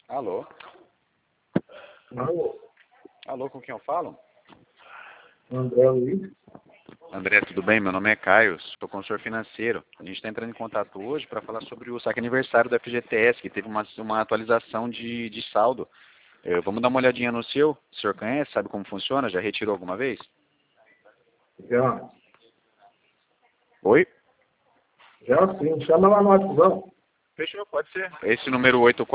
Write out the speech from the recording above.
Alô? Alô? Alô, com quem eu falo? André Luiz? André, tudo bem? Meu nome é Caio, sou consultor financeiro. A gente está entrando em contato hoje para falar sobre o saque aniversário do FGTS, que teve uma atualização de saldo. Vamos dar uma olhadinha no seu? O senhor conhece? Sabe como funciona? Já retirou alguma vez? Já. Oi? Já sim. Chama lá no WhatsApp. Fechou, pode ser. Esse número 84